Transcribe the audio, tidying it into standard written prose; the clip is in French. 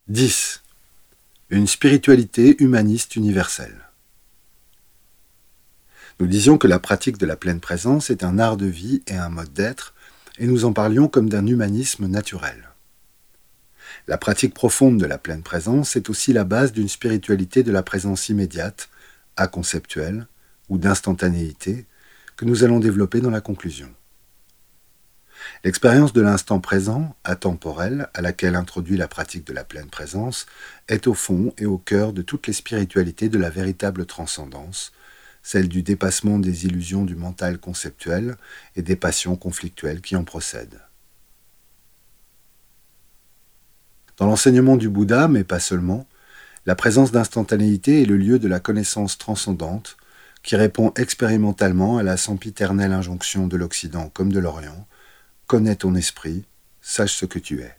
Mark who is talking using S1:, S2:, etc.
S1: 10. Une spiritualité humaniste universelle. Nous disions que la pratique de la pleine présence est un art de vie et un mode d'être, et nous en parlions comme d'un humanisme naturel. La pratique profonde de la pleine présence est aussi la base d'une spiritualité de la présence immédiate, aconceptuelle ou d'instantanéité, que nous allons développer dans la conclusion. L'expérience de l'instant présent, atemporel, à laquelle introduit la pratique de la pleine présence, est au fond et au cœur de toutes les spiritualités de la véritable transcendance, celle du dépassement des illusions du mental conceptuel et des passions conflictuelles qui en procèdent. Dans l'enseignement du Bouddha, mais pas seulement, la présence d'instantanéité est le lieu de la connaissance transcendante qui répond expérimentalement à la sempiternelle injonction de l'Occident comme de l'Orient: connais ton esprit, sache ce que tu es.